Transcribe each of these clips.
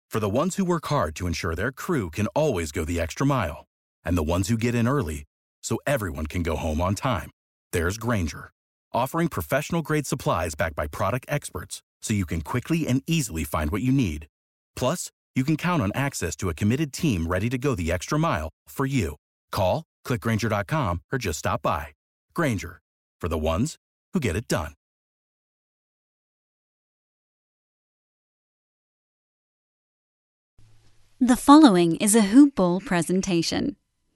For the ones who work hard to ensure their crew can always go the extra mile, and the ones who get in early so everyone can go home on time, there's Grainger, offering professional-grade supplies backed by product experts so you can quickly and easily find what you need. Plus, you can count on access to a committed team ready to go the extra mile for you. Call, click Grainger.com, or just stop by. Grainger, for the ones who get it done. The following is a Hoop Ball presentation.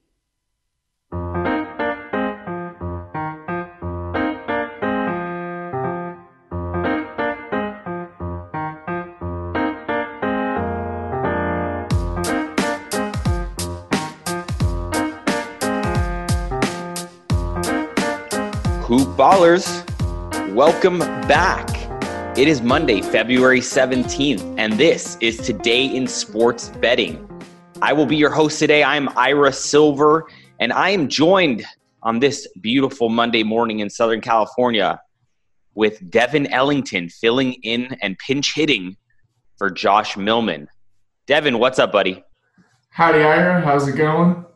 Hoop Ballers, welcome back. It is Monday, February 17th, and this is Today in Sports Betting. I will be your host today. I'm Ira Silver, and I am joined on this beautiful Monday morning in Southern California with Devin Ellington filling in and pinch hitting for Josh Millman. Devin, what's up, buddy? Howdy, Ira. How's it going?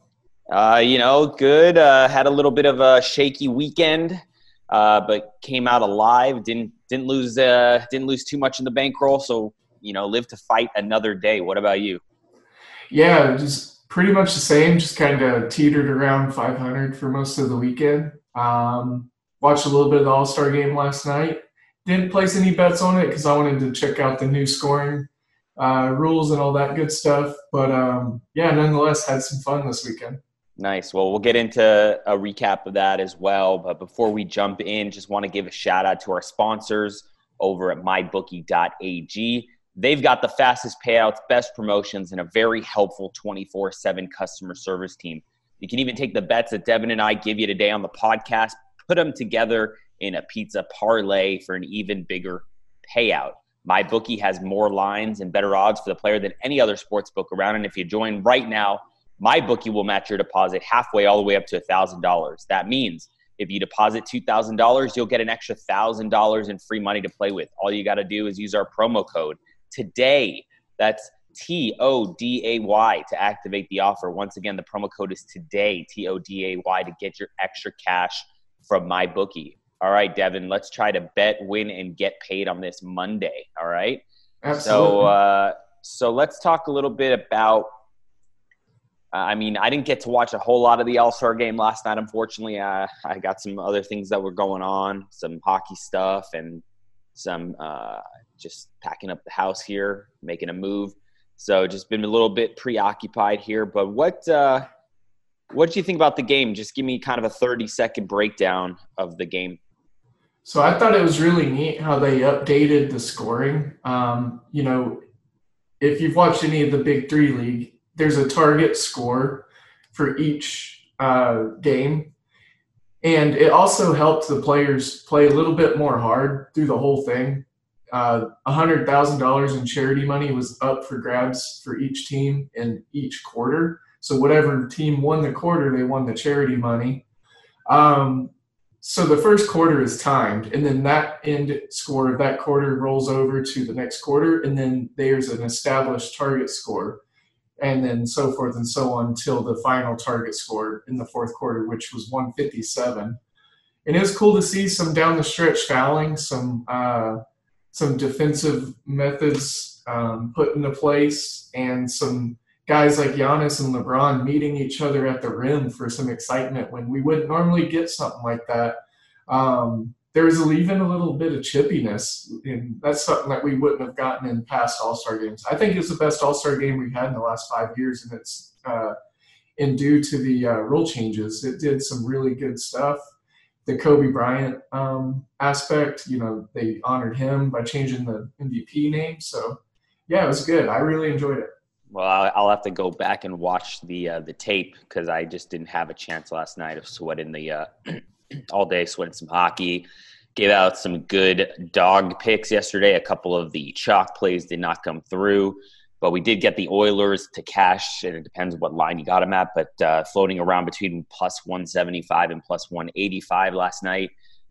Good. Had a little bit of a shaky weekend, but came out alive. Didn't lose too much in the bankroll. So, live to fight another day. What about you? Yeah, just pretty much the same. Just kind of teetered around 500 for most of the weekend. Watched a little bit of the All-Star game last night. Didn't place any bets on it because I wanted to check out the new scoring rules and all that good stuff. But nonetheless, had some fun this weekend. Nice. Well, we'll get into a recap of that as well. But before we jump in, just want to give a shout out to our sponsors over at mybookie.ag. They've got the fastest payouts, best promotions, and a very helpful 24/7 customer service team. You can even take the bets that Devin and I give you today on the podcast, put them together in a pizza parlay for an even bigger payout. MyBookie has more lines and better odds for the player than any other sports book around. And if you join right now, MyBookie will match your deposit halfway all the way up to $1,000. That means if you deposit $2,000, you'll get an extra $1,000 in free money to play with. All you got to do is use our promo code TODAY. That's TODAY to activate the offer. Once again, the promo code is TODAY, TODAY, to get your extra cash from MyBookie. All right, Devin, let's try to bet, win, and get paid on this Monday. All right? Absolutely. So let's talk a little bit about I didn't get to watch a whole lot of the All-Star game last night, unfortunately. I got some other things that were going on, some hockey stuff and some just packing up the house here, making a move. So just been a little bit preoccupied here. But what did you think about the game? Just give me kind of a 30-second breakdown of the game. So I thought it was really neat how they updated the scoring. If you've watched any of the Big Three League, there's a target score for each game. And it also helped the players play a little bit more hard through the whole thing. $100,000 in charity money was up for grabs for each team in each quarter. So whatever team won the quarter, they won the charity money. So the first quarter is timed, and then that end score of that quarter rolls over to the next quarter, and then there's an established target score. And then so forth and so on until the final target score in the fourth quarter, which was 157. And it was cool to see some down the stretch fouling, some defensive methods put into place, and some guys like Giannis and LeBron meeting each other at the rim for some excitement when we wouldn't normally get something like that. There was even a little bit of chippiness, and that's something that we wouldn't have gotten in past All-Star games. I think it's the best All-Star game we've had in the last 5 years, and it's due to the rule changes. It did some really good stuff. The Kobe Bryant aspect, they honored him by changing the MVP name. So, yeah, it was good. I really enjoyed it. Well, I'll have to go back and watch the tape because I just didn't have a chance last night of sweating all day, sweating some hockey. Gave out some good dog picks yesterday. A couple of the chalk plays did not come through, but we did get the Oilers to cash, and it depends what line you got them at, but floating around between plus 175 and plus 185 last night.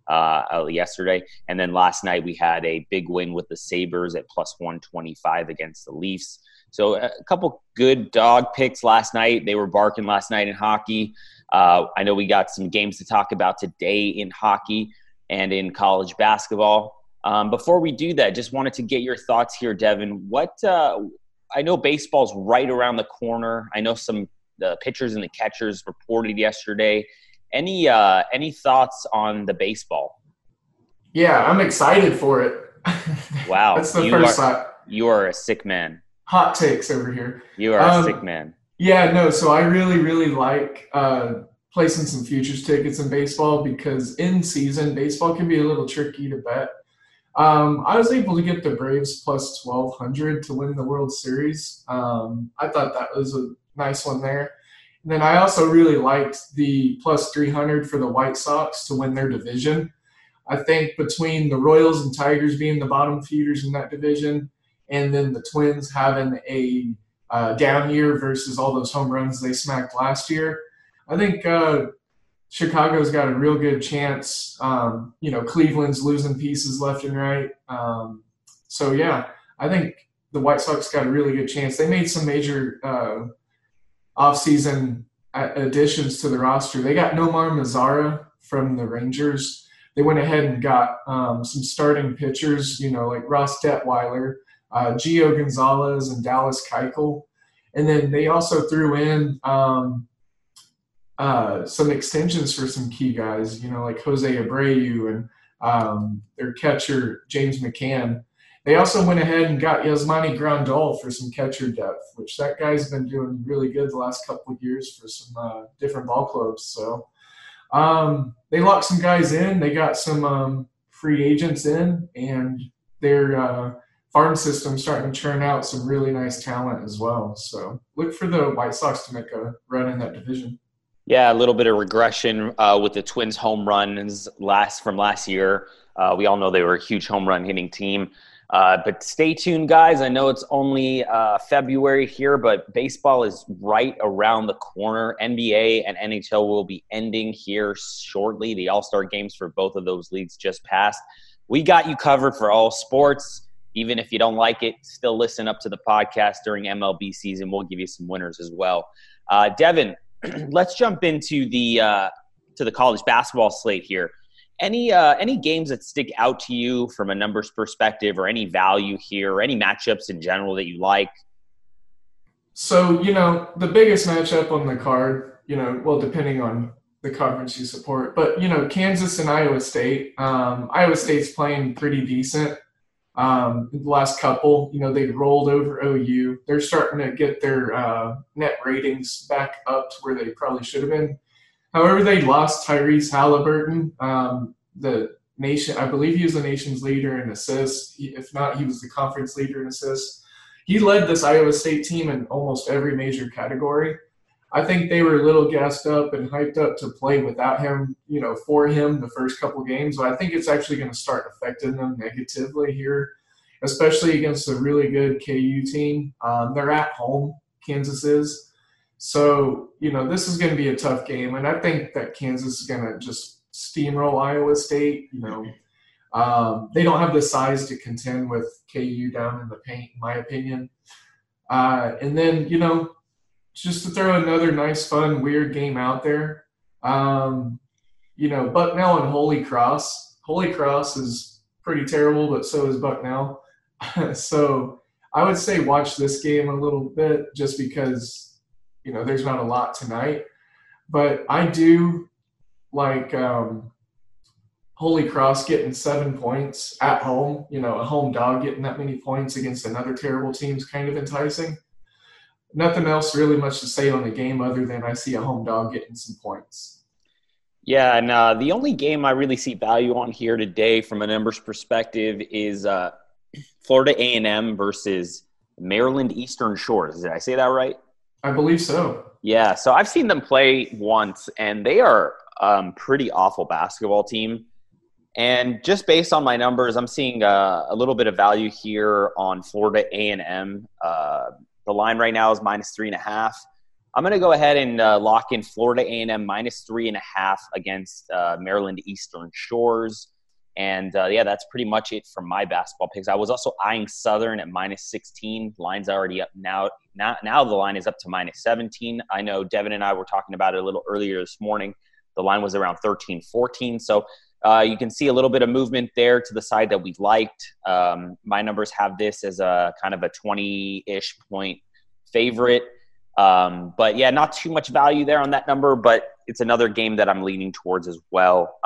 yesterday. And then last night we had a big win with the Sabres at plus 125 against the Leafs. So a couple good dog picks last night. They were barking last night in hockey. I know we got some games to talk about today in hockey and in college basketball. Before we do that, just wanted to get your thoughts here, Devin. I know baseball's right around the corner. I know the pitchers and the catchers reported yesterday. Any thoughts on the baseball? Yeah, I'm excited for it. Wow. That's the first thought. You are a sick man. Hot takes over here. You are a sick man. Yeah, no, so I really, really like placing some futures tickets in baseball because in season, baseball can be a little tricky to bet. I was able to get the Braves plus 1,200 to win the World Series. I thought that was a nice one there. And then I also really liked the plus 300 for the White Sox to win their division. I think between the Royals and Tigers being the bottom feeders in that division, and then the Twins having a down year versus all those home runs they smacked last year, I think Chicago's got a real good chance. Cleveland's losing pieces left and right. So, yeah, I think the White Sox got a really good chance. They made some major offseason additions to the roster. They got Nomar Mazara from the Rangers. They went ahead and got some starting pitchers, like Ross Detweiler, Gio Gonzalez, and Dallas Keuchel. And then they also threw in some extensions for some key guys, like Jose Abreu and their catcher, James McCann. They also went ahead and got Yasmani Grandal for some catcher depth, which that guy's been doing really good the last couple of years for some different ball clubs. So they locked some guys in. They got some free agents in, and their farm system starting to churn out some really nice talent as well. So look for the White Sox to make a run in that division. Yeah, a little bit of regression with the Twins' home runs from last year. We all know they were a huge home run hitting team. But stay tuned, guys. I know it's only February here, but baseball is right around the corner. NBA and NHL will be ending here shortly. The All-Star games for both of those leagues just passed. We got you covered for all sports. Even if you don't like it, still listen up to the podcast during MLB season. We'll give you some winners as well. Devin, let's jump into the college basketball slate here. Any games that stick out to you from a numbers perspective, or any value here, or any matchups in general that you like? So, the biggest matchup on the card, depending on the conference you support, but, Kansas and Iowa State. Iowa State's playing pretty decent. The last couple, they rolled over OU. They're starting to get their net ratings back up to where they probably should have been. However, they lost Tyrese Halliburton, the nation. I believe he was the nation's leader in assists. If not, he was the conference leader in assists. He led this Iowa State team in almost every major category. I think they were a little gassed up and hyped up to play without him, for him the first couple games. But I think it's actually going to start affecting them negatively here, especially against a really good KU team. They're at home, Kansas is. So, this is going to be a tough game, and I think that Kansas is going to just steamroll Iowa State. They don't have the size to contend with KU down in the paint, in my opinion. And then, just to throw another nice, fun, weird game out there, Bucknell and Holy Cross. Holy Cross is pretty terrible, but so is Bucknell. So I would say watch this game a little bit just because – there's not a lot tonight, but I do like Holy Cross getting 7 points at home. A home dog getting that many points against another terrible team is kind of enticing. Nothing else really much to say on the game other than I see a home dog getting some points. Yeah, and the only game I really see value on here today from a numbers perspective is Florida A&M versus Maryland Eastern Shores. Did I say that right? I believe so. Yeah, so I've seen them play once, and they are pretty awful basketball team. And just based on my numbers, I'm seeing a little bit of value here on Florida A&M. The line right now is -3.5. I'm going to go ahead and lock in Florida A&M -3.5 against Maryland Eastern Shores. And, that's pretty much it for my basketball picks. I was also eyeing Southern at -16. Line's already up now. Now the line is up to -17. I know Devin and I were talking about it a little earlier this morning. The line was around 13-14. So you can see a little bit of movement there to the side that we liked. My numbers have this as a kind of a 20-ish point favorite. But yeah, not too much value there on that number, but it's another game that I'm leaning towards as well.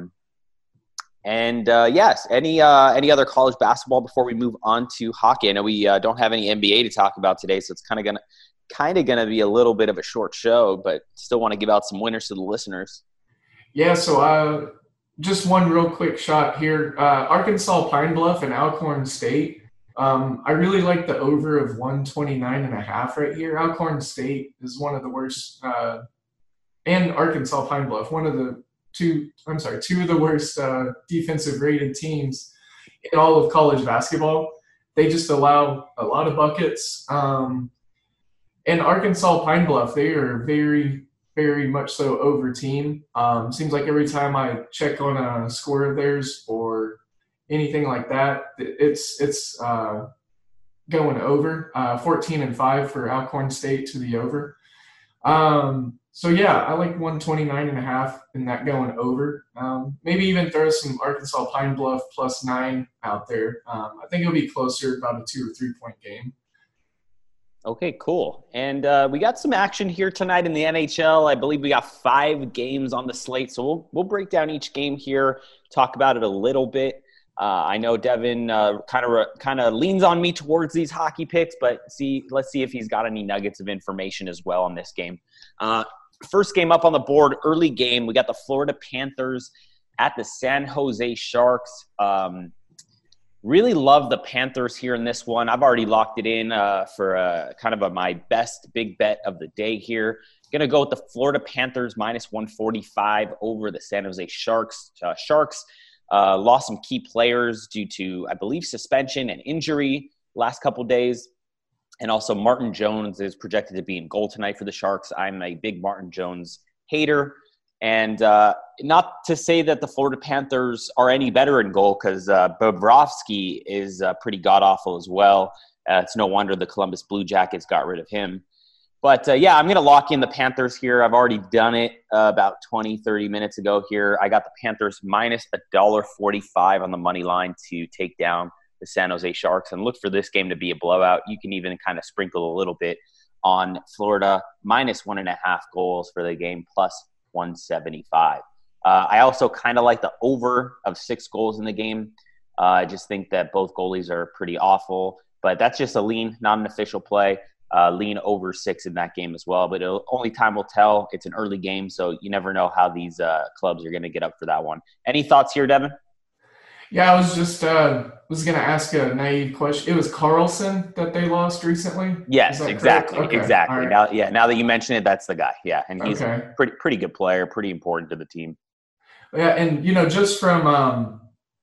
Yes, any other college basketball before we move on to hockey? I know we don't have any NBA to talk about today, so it's kind of gonna be a little bit of a short show, but still want to give out some winners to the listeners. Yeah, so just one real quick shot here. Arkansas Pine Bluff and Alcorn State. I really like the over of 129.5 right here. Alcorn State is one of the worst, and Arkansas Pine Bluff, two of the worst defensive rated teams in all of college basketball. They just allow a lot of buckets. And Arkansas Pine Bluff, they are very, very much so over team. Seems like every time I check on a score of theirs or anything like that, it's going over. 14-5 for Alcorn State to the over. So yeah, I like 129.5 and that going over. Maybe even throw some Arkansas Pine Bluff +9 out there. I think it'll be closer, about a 2 or 3 point game. Okay, cool. And we got some action here tonight in the NHL. I believe we got 5 games on the slate, so we'll break down each game here, talk about it a little bit. I know Devin kind of leans on me towards these hockey picks, but let's see if he's got any nuggets of information as well on this game. First game up on the board, early game. We got the Florida Panthers at the San Jose Sharks. Really love the Panthers here in this one. I've already locked it in for my best big bet of the day here. Going to go with the Florida Panthers -145 over the San Jose Sharks. Sharks lost some key players due to, I believe, suspension and injury last couple days. And also Martin Jones is projected to be in goal tonight for the Sharks. I'm a big Martin Jones hater. And not to say that the Florida Panthers are any better in goal, because Bobrovsky is pretty god-awful as well. It's no wonder the Columbus Blue Jackets got rid of him. But, I'm going to lock in the Panthers here. I've already done it about 20, 30 minutes ago here. I got the Panthers -$1.45 on the money line to take down the San Jose Sharks, and look for this game to be a blowout. You can even kind of sprinkle a little bit on Florida -1.5 goals for the game +175. I also kind of like the over of 6 goals in the game. I just think that both goalies are pretty awful, but that's just a lean, not an official play. Lean over 6 in that game as well, but only time will tell. It's an early game, so you never know how these clubs are going to get up for that one. Any thoughts here, Devin? Yeah, I was just was going to ask a naive question. It was Carlson that they lost recently? Yes, exactly. Okay. Exactly. Right. Now that you mention it, that's the guy. Yeah, and he's okay. a pretty good player, pretty important to the team. Yeah, and, just from,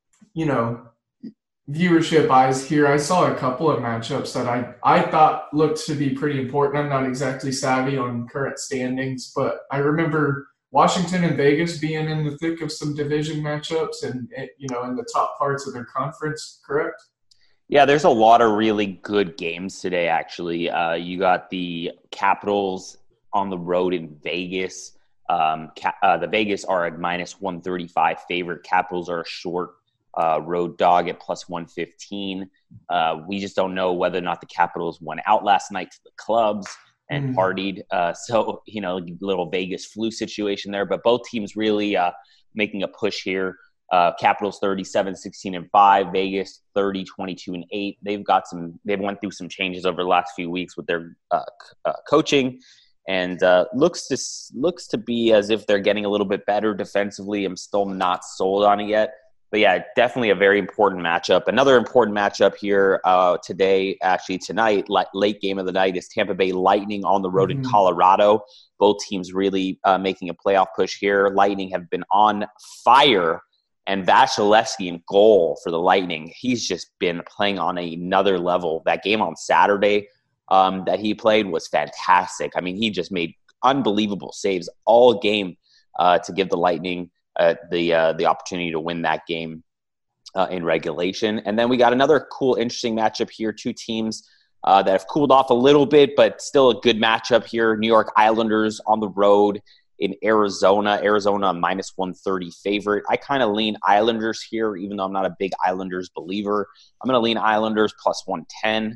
viewership eyes here, I saw a couple of matchups that I thought looked to be pretty important. I'm not exactly savvy on current standings, but I remember Washington and Vegas being in the thick of some division matchups and, in the top parts of their conference, correct? Yeah, there's a lot of really good games today, actually. You got the Capitals on the road in Vegas. The Vegas are a -135 favorite. Capitals are a short road dog at +115. We just don't know whether or not the Capitals went out last night to the clubs and partied. So, little Vegas flu situation there. But both teams really making a push here. Capitals 37-16-5, Vegas 30-22-8. They've went through some changes over the last few weeks with their coaching, and looks to be as if they're getting a little bit better defensively. I'm still not sold on it yet. But yeah, definitely a very important matchup. Another important matchup here tonight, late game of the night, is Tampa Bay Lightning on the road in Colorado. Both teams really making a playoff push here. Lightning have been on fire, and Vasilevsky in goal for the Lightning. He's just been playing on another level. That game on Saturday, that he played was fantastic. I mean, he just made unbelievable saves all game to give the Lightning the opportunity to win that game in regulation. And then we got another cool, interesting matchup here. Two teams that have cooled off a little bit, but still a good matchup here. New York Islanders on the road in Arizona. Arizona, minus 130 favorite. I kind of lean Islanders here, even though I'm not a big Islanders believer. I'm going to lean Islanders plus 110.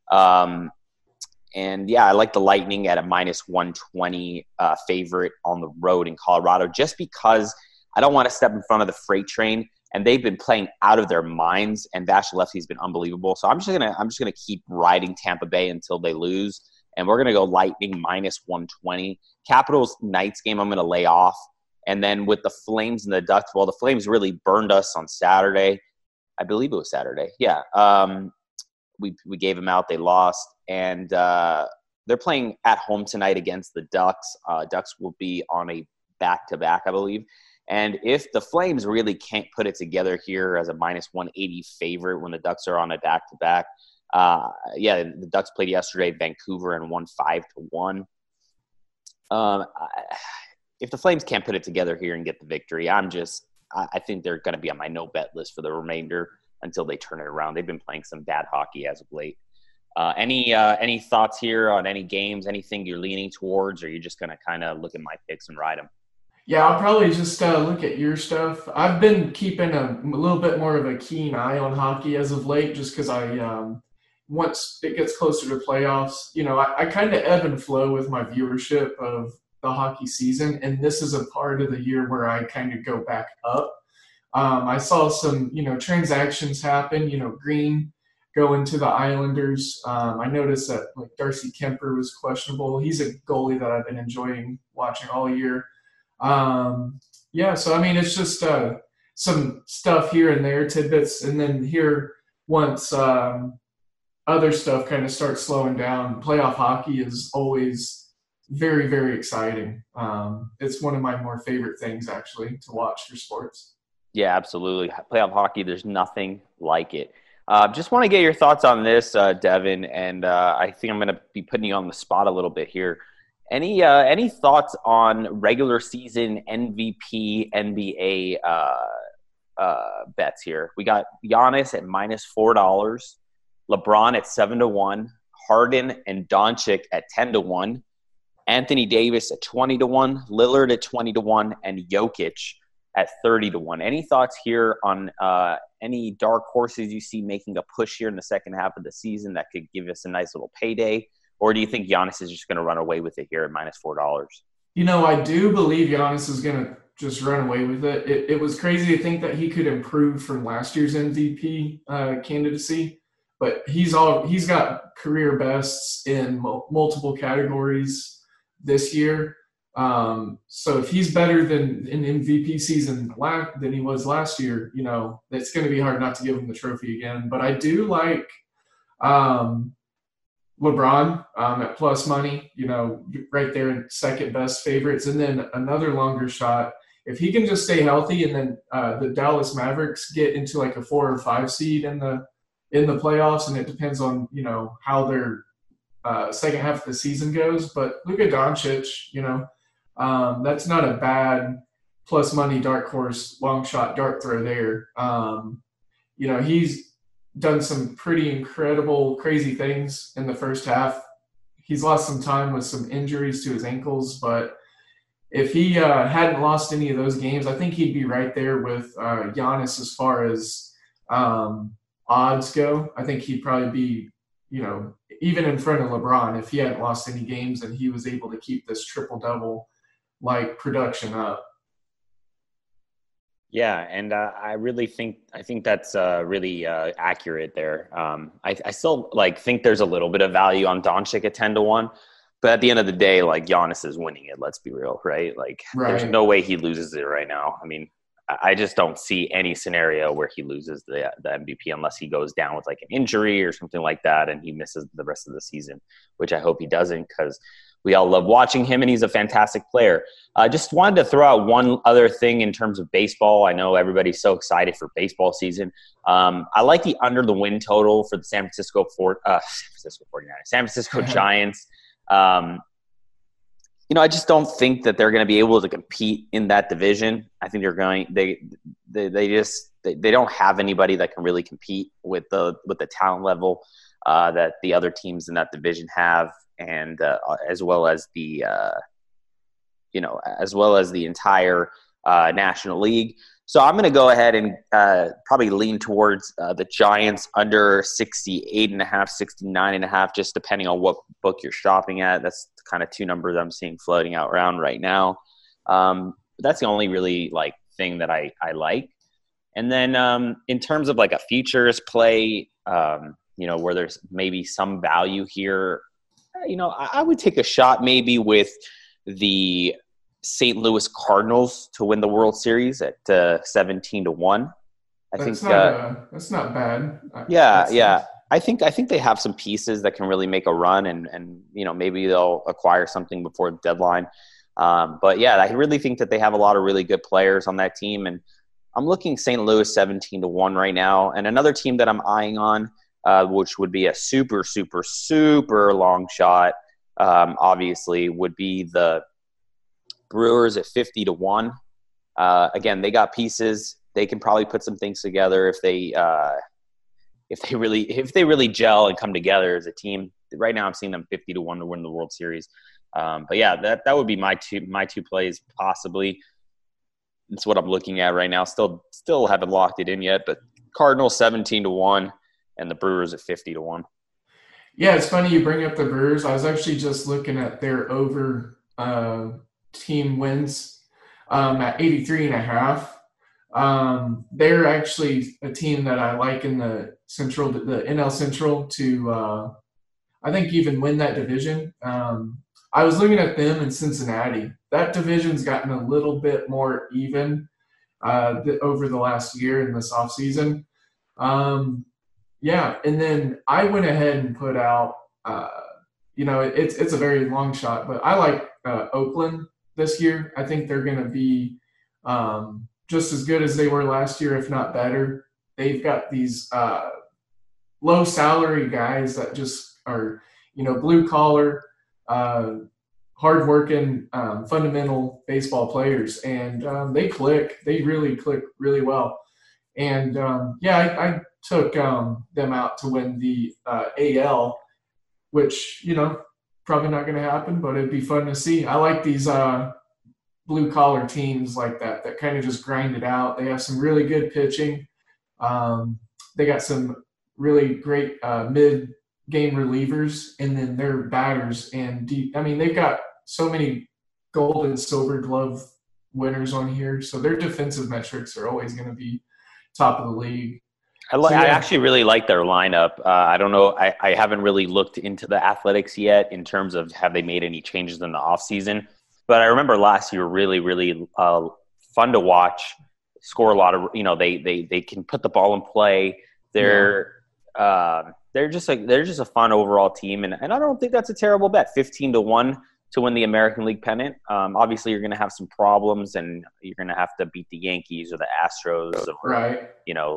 And yeah, I like the Lightning at a minus 120 favorite on the road in Colorado, just because I don't want to step in front of the freight train. And they've been playing out of their minds, and Vasilevsky's been unbelievable. So I'm just gonna keep riding Tampa Bay until they lose, and we're gonna go Lightning minus 120. Capitals Knights game I'm gonna lay off, and then with the Flames and the Ducks, well, the Flames really burned us on Saturday. I believe it was Saturday. Yeah, we gave them out. They lost, and they're playing at home tonight against the Ducks. Ducks will be on a back-to-back, I believe. And if the Flames really can't put it together here as a minus 180 favorite when the Ducks are on a back-to-back, the Ducks played yesterday at Vancouver and won 5-1. If the Flames can't put it together here and get the victory, I think they're going to be on my no-bet list for the remainder until they turn it around. They've been playing some bad hockey as of late. Any thoughts here on any games, anything you're leaning towards, or you're just going to kind of look at my picks and ride them? Yeah, I'll probably just look at your stuff. I've been keeping a little bit more of a keen eye on hockey as of late, just because once it gets closer to playoffs, I kind of ebb and flow with my viewership of the hockey season, and this is a part of the year where I kind of go back up. I saw some, transactions happen, Green going to the Islanders. I noticed that Darcy Kemper was questionable. He's a goalie that I've been enjoying watching all year. So I mean, it's just some stuff here and there, tidbits, and then here once other stuff kind of starts slowing down. Playoff hockey is always very, very exciting. It's one of my more favorite things actually to watch for sports. Yeah, absolutely. Playoff hockey, there's nothing like it. Just want to get your thoughts on this, Devin, and I think I'm going to be putting you on the spot a little bit here. Any thoughts on regular season MVP NBA bets here? We got Giannis at minus $4, LeBron at 7-1, Harden and Doncic at 10-1, Anthony Davis at 20-1, Lillard at 20-1, and Jokic at 30-1. Any thoughts here on any dark horses you see making a push here in the second half of the season that could give us a nice little payday? Or do you think Giannis is just going to run away with it here at minus $4? I do believe Giannis is going to just run away with it. It was crazy to think that he could improve from last year's MVP candidacy, but he's got career bests in multiple categories this year. So if he's better than an MVP season than he was last year, it's going to be hard not to give him the trophy again. But I do like LeBron at plus money, right there in second best favorites. And then another longer shot, if he can just stay healthy and then the Dallas Mavericks get into like a 4 or 5 seed in the playoffs, and it depends on, how their second half of the season goes. But Luka Doncic, that's not a bad plus money dark horse, long shot, dart throw there. He's done some pretty incredible, crazy things in the first half. He's lost some time with some injuries to his ankles, but if he hadn't lost any of those games, I think he'd be right there with Giannis as far as odds go. I think he'd probably be, even in front of LeBron if he hadn't lost any games and he was able to keep this triple-double production up. Yeah, and I think that's really accurate there. I still think there's a little bit of value on Doncic at 10-1, but at the end of the day, Giannis is winning it. Let's be real, right? There's no way he loses it right now. I mean, I just don't see any scenario where he loses the MVP unless he goes down with like an injury or something like that and he misses the rest of the season, which I hope he doesn't because we all love watching him and he's a fantastic player. I just wanted to throw out one other thing in terms of baseball. I know everybody's so excited for baseball season. I like the under the win total for the San Francisco 49ers, San Francisco Giants. I just don't think that they're going to be able to compete in that division. I think they don't have anybody that can really compete with the talent level that the other teams in that division have, and as well as the entire National League. So I'm going to go ahead and probably lean towards the Giants under 68.5, 69.5, just depending on what book you're shopping at. That's kind of two numbers I'm seeing floating out around right now. That's the only really thing that I like. And then in terms of like a futures play, where there's maybe some value here, I would take a shot maybe with the St. Louis Cardinals to win the World Series at 17-1. That's not bad. Yeah. I think they have some pieces that can really make a run, and maybe they'll acquire something before the deadline. But yeah, I really think that they have a lot of really good players on that team, and I'm looking St. Louis 17-1 right now. And another team that I'm eyeing on, which would be a super, super, super long shot, obviously, would be the Brewers at 50-1. Again, they got pieces. They can probably put some things together if they really gel and come together as a team. Right now, I'm seeing them 50-1 to win the World Series. But yeah, that would be my two plays possibly. It's what I'm looking at right now. Still haven't locked it in yet, but Cardinals 17-1 and the Brewers at 50-1. Yeah, it's funny you bring up the Brewers. I was actually just looking at their over team wins at 83.5. They're actually a team that I like in the NL Central to I think even win that division. I was looking at them in Cincinnati. That division's gotten a little bit more even over the last year in this offseason. Yeah, and then I went ahead and put out it's a very long shot, but I like Oakland this year. I think they're going to be just as good as they were last year, if not better. They've got these low salary guys that just are, blue collar, hardworking, fundamental baseball players, and they click. They really click really well. And I took them out to win the AL, which probably not going to happen, but it'd be fun to see. I like these blue collar teams like that kind of just grind it out. They have some really good pitching. They got some really great mid-game relievers, and then their batters and they've got so many gold and silver glove winners on here, so their defensive metrics are always going to be top of the league. I actually really like their lineup. I don't know. I haven't really looked into the Athletics yet in terms of have they made any changes in the offseason. But I remember last year really, really fun to watch, score a lot of, they can put the ball in play. They're just a fun overall team. And I don't think that's a terrible bet. 15-1 to win the American League pennant. Obviously, you're going to have some problems, and you're going to have to beat the Yankees or the Astros, or, right?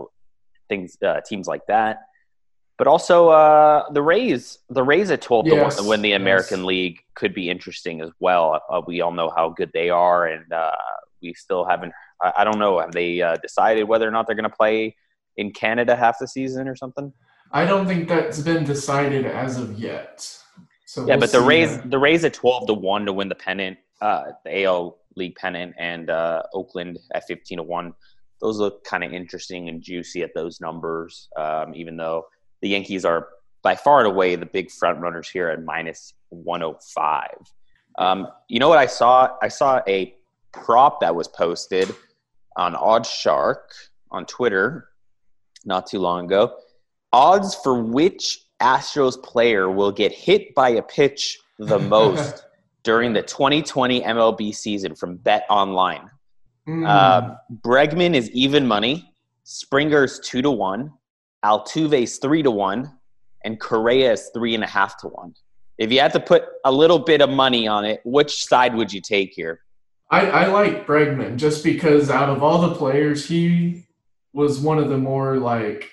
Teams like that. But also the Rays at 12-1 to win the American League could be interesting as well. We all know how good they are, and we still haven't. I don't know. Have they decided whether or not they're going to play in Canada half the season or something? I don't think that's been decided as of yet. So but the Rays at 12-1 to win the pennant, the AL League pennant, and Oakland at 15-1. Those look kind of interesting and juicy at those numbers, even though the Yankees are by far and away the big front runners here at minus 105. You know what I saw? I saw a prop that was posted on OddsShark on Twitter not too long ago. Odds for which Astros player will get hit by a pitch the most during the 2020 MLB season from Bet Online. Bregman is even money. Springer's 2-1. Altuve's 3-1. And Correa is 3.5-1. If you had to put a little bit of money on it, which side would you take here? I like Bregman just because out of all the players, he was one of the more like,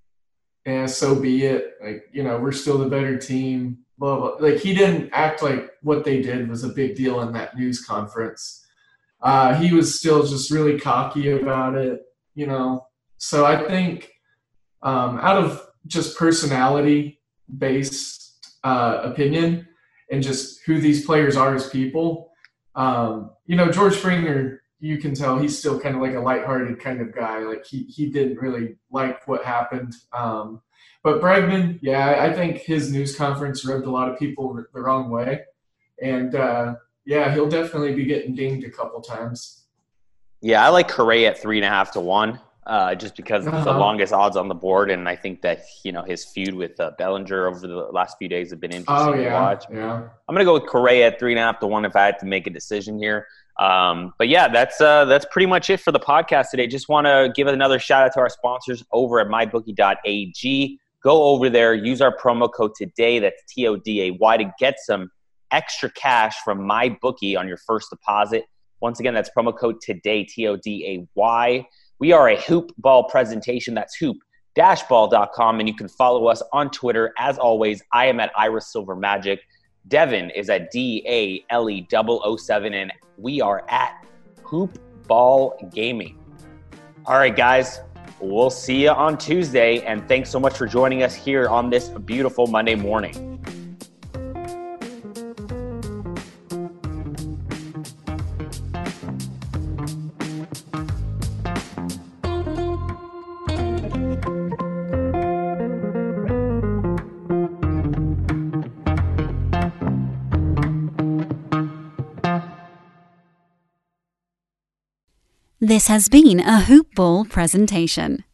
so be it. Like, we're still the better team. Blah, blah. Like, he didn't act like what they did was a big deal in that news conference. He was still just really cocky about it, So I think out of just personality-based opinion and just who these players are as people, George Springer, you can tell he's still kind of like a lighthearted kind of guy. Like he didn't really like what happened. But Bregman, I think his news conference rubbed a lot of people the wrong way. And he'll definitely be getting dinged a couple times. Yeah, I like Correa at 3.5-1. Just because it's the longest odds on the board, and I think that his feud with Bellinger over the last few days have been interesting to watch. Yeah, I'm gonna go with Correa at 3.5-1 if I had to make a decision here. But yeah, that's pretty much it for the podcast today. Just want to give another shout out to our sponsors over at mybookie.ag. Go over there, use our promo code today. That's TODAY to get some extra cash from MyBookie on your first deposit. Once again, that's promo code today, TODAY. We are a hoop ball presentation. That's hoop-ball.com. And you can follow us on Twitter. As always, I am at Iris Silver Magic. Devin is at DALE007. And we are at Hoop Ball Gaming. All right, guys. We'll see you on Tuesday. And thanks so much for joining us here on this beautiful Monday morning. This has been a Hoop Ball presentation.